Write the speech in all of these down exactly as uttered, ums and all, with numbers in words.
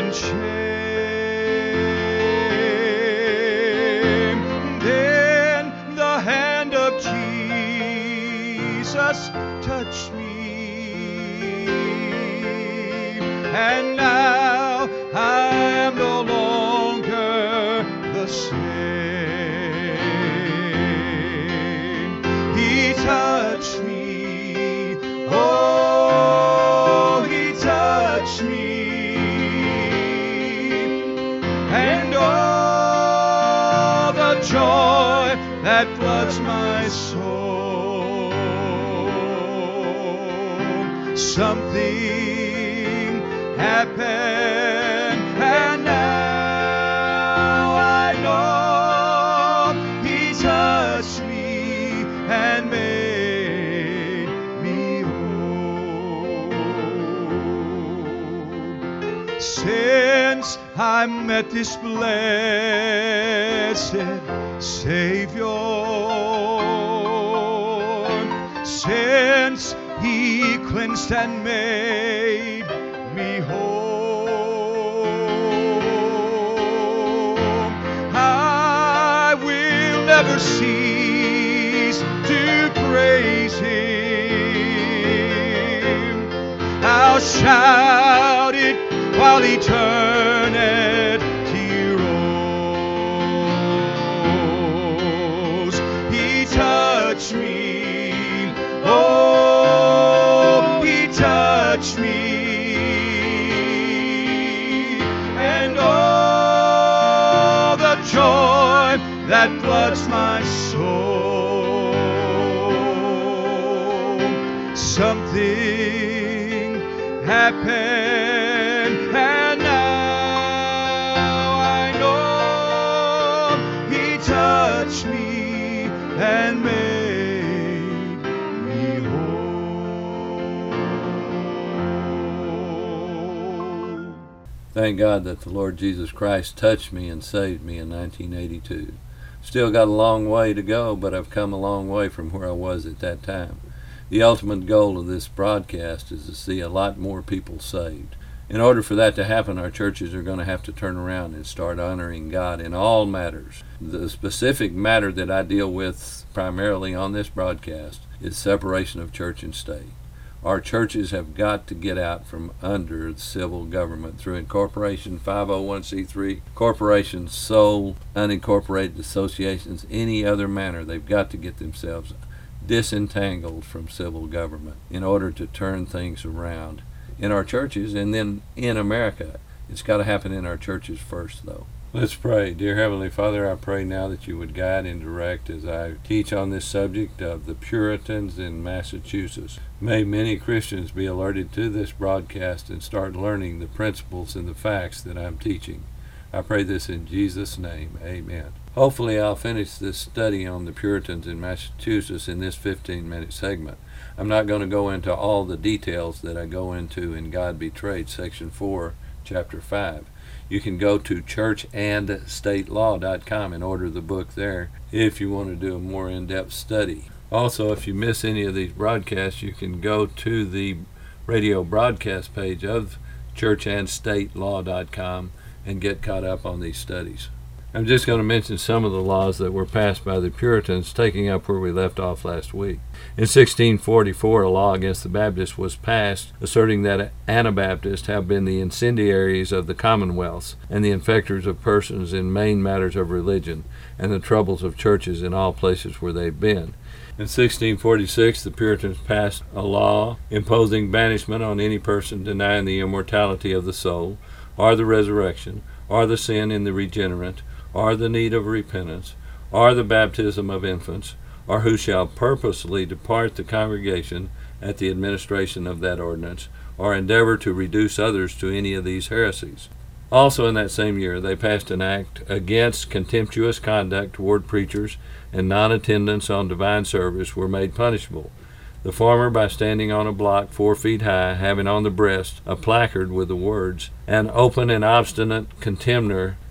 and shame. Then the hand of Jesus touched me, and now I am no longer the same. He touched me, oh, He touched me, and oh, the joy that floods my soul. Something happened, and now I know He touched me and made me whole. Since I met this blessed Savior, since He cleansed and made me whole, I will never cease to praise Him. I'll shout it while eternity rolls. He touched me, oh, He touched me, and oh, the joy that floods my soul. Something happened, and now I know He touched me and made me whole. Thank God that the Lord Jesus Christ touched me and saved me in nineteen eighty-two. Still got a long way to go, but I've come a long way from where I was at that time. The ultimate goal of this broadcast is to see a lot more people saved. In order for that to happen, our churches are going to have to turn around and start honoring God in all matters. The specific matter that I deal with primarily on this broadcast is separation of church and state. Our churches have got to get out from under the civil government through incorporation, five oh one c three, corporations, sole, unincorporated associations, any other manner. They've got to get themselves disentangled from civil government in order to turn things around in our churches and then in America. It's got to happen in our churches first, though. Let's pray. Dear Heavenly Father, I pray now that you would guide and direct as I teach on this subject of the Puritans in Massachusetts. May many Christians be alerted to this broadcast and start learning the principles and the facts that I'm teaching. I pray this in Jesus' name. Amen. Hopefully I'll finish this study on the Puritans in Massachusetts in this fifteen-minute segment. I'm not going to go into all the details that I go into in God Betrayed, Section four, Chapter five. You can go to church and state law dot com and order the book there if you want to do a more in-depth study. Also, if you miss any of these broadcasts, you can go to the radio broadcast page of church and state law dot com and get caught up on these studies. I'm just going to mention some of the laws that were passed by the Puritans, taking up where we left off last week. In sixteen forty-four, a law against the Baptists was passed, asserting that Anabaptists have been the incendiaries of the commonwealths and the infectors of persons in main matters of religion and the troubles of churches in all places where they've been. In sixteen forty-six, the Puritans passed a law imposing banishment on any person denying the immortality of the soul, or the resurrection, or the sin in the regenerate, or the need of repentance, or the baptism of infants, or who shall purposely depart the congregation at the administration of that ordinance, or endeavor to reduce others to any of these heresies. Also in that same year, they passed an act against contemptuous conduct toward preachers, and non-attendance on divine service were made punishable. The former by standing on a block four feet high, having on the breast a placard with the words, "An open and obstinate contemner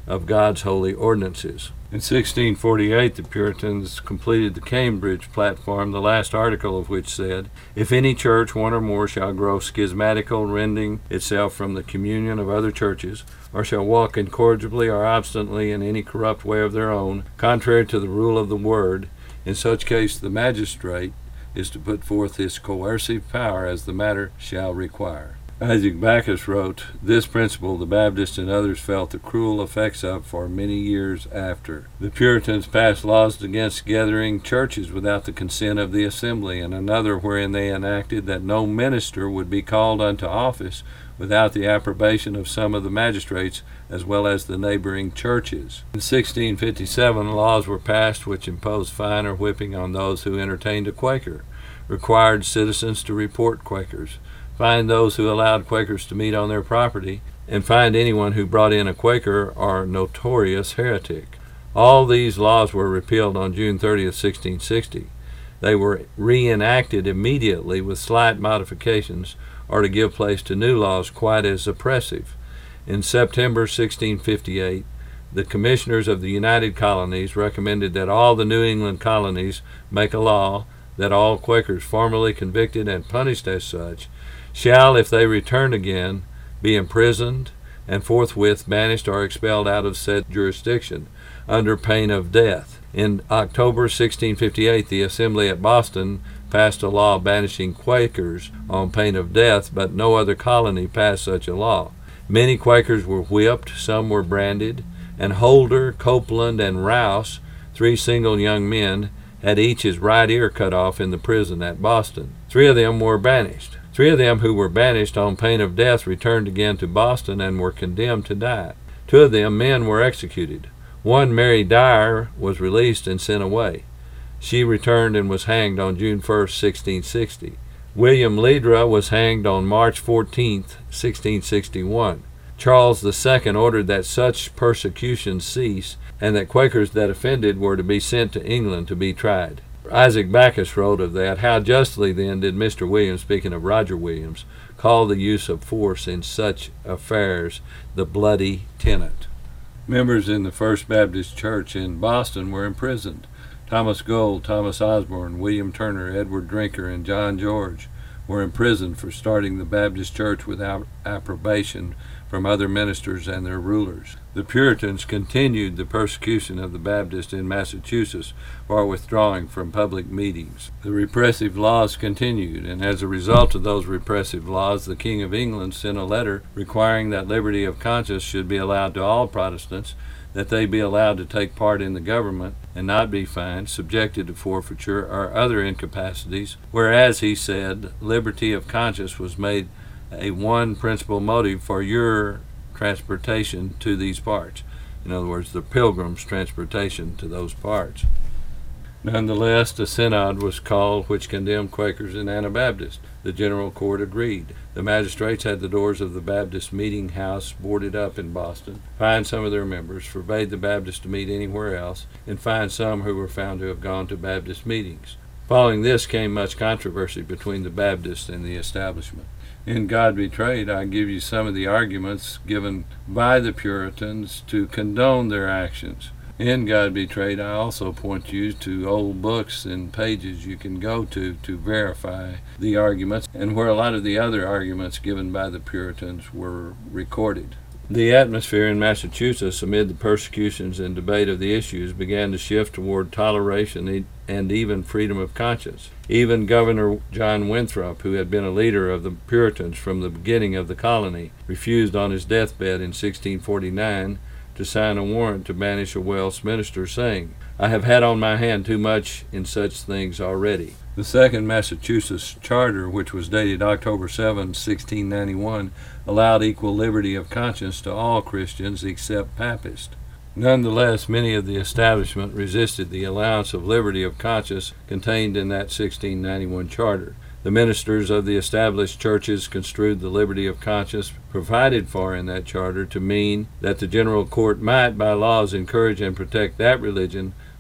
of God's holy ordinances. In sixteen forty-eight, the Puritans completed the Cambridge Platform, the last article of which said, "If any church, one or more, shall grow schismatical, rending itself from the communion of other churches, or shall walk incorrigibly or obstinately in any corrupt way of their own, contrary to the rule of the word, in such case the magistrate is to put forth his coercive power as the matter shall require." Isaac Backus wrote, "This principle the Baptists and others felt the cruel effects of for many years after. The Puritans passed laws against gathering churches without the consent of the assembly, and another wherein they enacted that no minister would be called unto office without the approbation of some of the magistrates as well as the neighboring churches." In sixteen fifty-seven, laws were passed which imposed fine or whipping on those who entertained a Quaker, required citizens to report Quakers, fined those who allowed Quakers to meet on their property, and fined anyone who brought in a Quaker or notorious heretic. All these laws were repealed on June thirtieth, sixteen sixty. They were reenacted immediately with slight modifications, or to give place to new laws quite as oppressive. In September sixteen fifty-eight, the commissioners of the United Colonies recommended that all the New England colonies make a law that all Quakers formerly convicted and punished as such shall, if they return again, be imprisoned and forthwith banished or expelled out of said jurisdiction, under pain of death. In October sixteen fifty-eight, the Assembly at Boston passed a law banishing Quakers on pain of death, but no other colony passed such a law. Many Quakers were whipped, some were branded, and Holder, Copeland, and Rouse, three single young men, had each his right ear cut off in the prison at Boston. Three of them were banished. Three of them who were banished on pain of death returned again to Boston and were condemned to die. Two of them men were executed. One, Mary Dyer, was released and sent away. She returned and was hanged on June first, sixteen sixty. William Ledra was hanged on March fourteenth, sixteen sixty-one. Charles the Second ordered that such persecution cease, and that Quakers that offended were to be sent to England to be tried. Isaac Backus wrote of that, "How justly then did Mister Williams," speaking of Roger Williams, "call the use of force in such affairs the bloody tenet." Members in the First Baptist Church in Boston were imprisoned. Thomas Gold, Thomas Osborne, William Turner, Edward Drinker, and John George were imprisoned for starting the Baptist Church without approbation from other ministers and their rulers. The Puritans continued the persecution of the Baptists in Massachusetts for withdrawing from public meetings. The repressive laws continued, and as a result of those repressive laws, the King of England sent a letter requiring that liberty of conscience should be allowed to all Protestants, that they be allowed to take part in the government and not be fined, subjected to forfeiture, or other incapacities, whereas, he said, liberty of conscience was made a one principal motive for your transportation to these parts. In other words, the pilgrims' transportation to those parts. Nonetheless, a synod was called which condemned Quakers and Anabaptists. The General Court agreed. The magistrates had the doors of the Baptist meeting house boarded up in Boston, fined some of their members, forbade the Baptists to meet anywhere else, and fined some who were found to have gone to Baptist meetings. Following this came much controversy between the Baptists and the establishment. In God Betrayed, I give you some of the arguments given by the Puritans to condone their actions. In God Betrayed, I also point you to old books and pages you can go to to verify the arguments, and where a lot of the other arguments given by the Puritans were recorded. The atmosphere in Massachusetts amid the persecutions and debate of the issues began to shift toward toleration and even freedom of conscience. Even Governor John Winthrop, who had been a leader of the Puritans from the beginning of the colony, refused on his deathbed in sixteen forty-nine to sign a warrant to banish a Welsh minister, saying, "I have had on my hand too much in such things already." The Second Massachusetts Charter, which was dated October seventh, sixteen ninety-one, allowed equal liberty of conscience to all Christians except Papists. Nonetheless, many of the establishment resisted the allowance of liberty of conscience contained in that sixteen ninety-one charter. The ministers of the established churches construed the liberty of conscience provided for in that charter to mean that the General Court might, by laws, encourage and protect that religion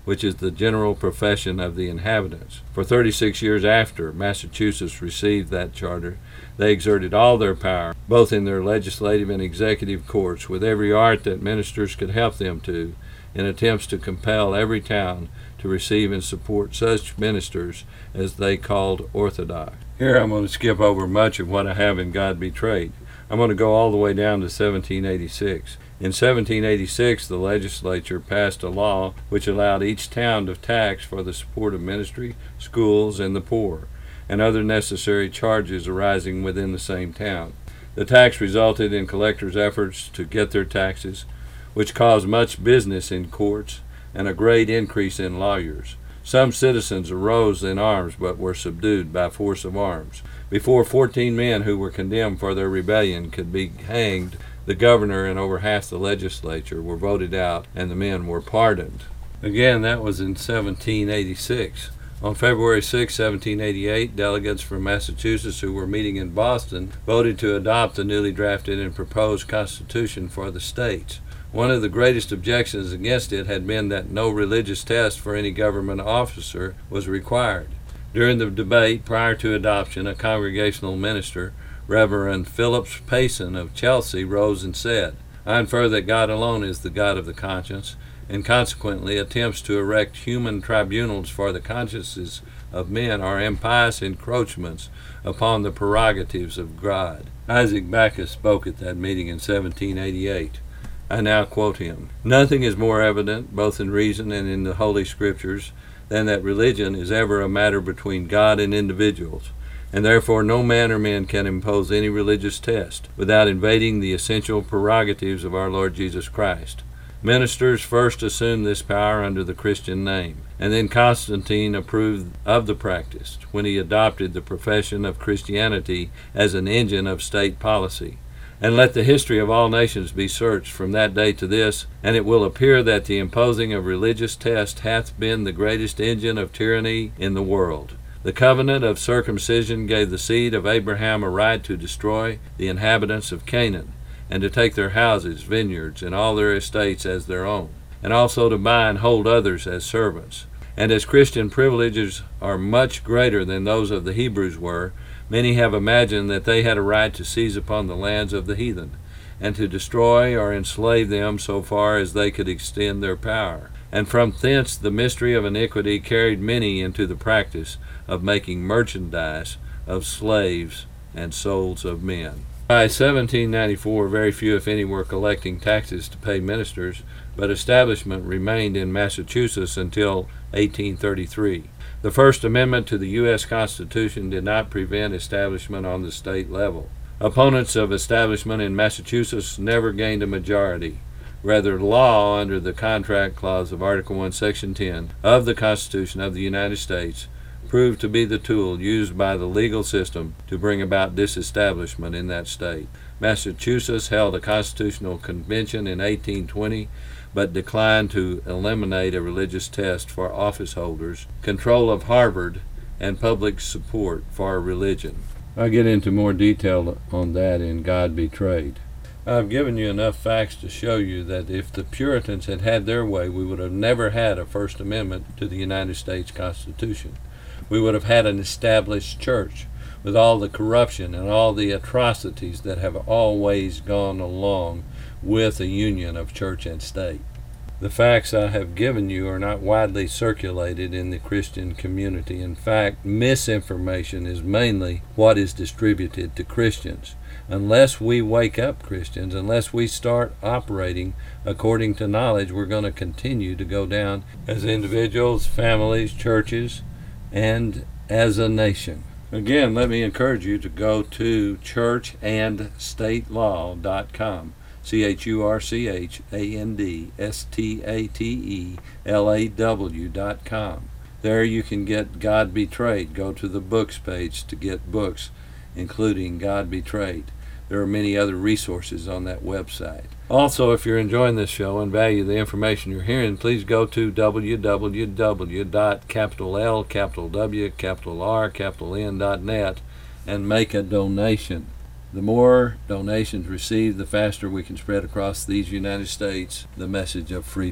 which is the general profession of the inhabitants. For thirty-six years after Massachusetts received that charter, they exerted all their power, both in their legislative and executive courts, with every art that ministers could help them to, in attempts to compel every town to receive and support such ministers as they called orthodox. Here I'm going to skip over much of what I have in God Betrayed. I'm going to go all the way down to seventeen eighty-six. In seventeen eighty-six, the legislature passed a law which allowed each town to tax for the support of ministry, schools, and the poor, and other necessary charges arising within the same town. The tax resulted in collectors' efforts to get their taxes, which caused much business in courts and a great increase in lawyers. Some citizens arose in arms but were subdued by force of arms. Before fourteen men who were condemned for their rebellion could be hanged, the governor and over half the legislature were voted out and the men were pardoned. Again, that was in seventeen eighty-six. On February sixth, seventeen eighty-eight, delegates from Massachusetts who were meeting in Boston voted to adopt the newly drafted and proposed Constitution for the states. One of the greatest objections against it had been that no religious test for any government officer was required. During the debate prior to adoption, a congregational minister, Reverend Phillips Payson of Chelsea, rose and said, "I infer that God alone is the God of the conscience, and consequently attempts to erect human tribunals for the consciences of men are impious encroachments upon the prerogatives of God." Isaac Backus spoke at that meeting in seventeen eighty-eight. I now quote him. "Nothing is more evident, both in reason and in the Holy Scriptures, than that religion is ever a matter between God and individuals, and therefore no man or men can impose any religious test without invading the essential prerogatives of our Lord Jesus Christ. Ministers first assumed this power under the Christian name, and then Constantine approved of the practice when he adopted the profession of Christianity as an engine of state policy. And let the history of all nations be searched from that day to this, and it will appear that the imposing of religious tests hath been the greatest engine of tyranny in the world. The covenant of circumcision gave the seed of Abraham a right to destroy the inhabitants of Canaan, and to take their houses, vineyards, and all their estates as their own, and also to buy and hold others as servants. And as Christian privileges are much greater than those of the Hebrews were, many have imagined that they had a right to seize upon the lands of the heathen, and to destroy or enslave them so far as they could extend their power. And from thence the mystery of iniquity carried many into the practice of making merchandise of slaves and souls of men." By seventeen ninety-four, very few, if any, were collecting taxes to pay ministers, but establishment remained in Massachusetts until eighteen thirty-three. The First Amendment to the U S Constitution did not prevent establishment on the state level. Opponents of establishment in Massachusetts never gained a majority. Rather, law under the Contract Clause of Article one, Section ten of the Constitution of the United States proved to be the tool used by the legal system to bring about disestablishment in that state. Massachusetts held a constitutional convention in eighteen twenty, but declined to eliminate a religious test for office holders, control of Harvard, and public support for religion. I'll get into more detail on that in God Betrayed. I've given you enough facts to show you that if the Puritans had had their way, we would have never had a First Amendment to the United States Constitution. We would have had an established church with all the corruption and all the atrocities that have always gone along with a union of church and state. The facts I have given you are not widely circulated in the Christian community. In fact, misinformation is mainly what is distributed to Christians. Unless we wake up Christians, unless we start operating according to knowledge, we're going to continue to go down as individuals, families, churches, and as a nation. Again, let me encourage you to go to church and state law dot com. C H U R C H A N D S T A T E L A W dot com. There you can get God Betrayed. Go to the books page to get books, including God Betrayed. There are many other resources on that website. Also, if you're enjoying this show and value the information you're hearing, please go to w w w dot capital L, capital W, capital R, capital N dot net and make a donation. The more donations received, the faster we can spread across these United States the message of freedom.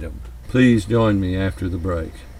Please join me after the break.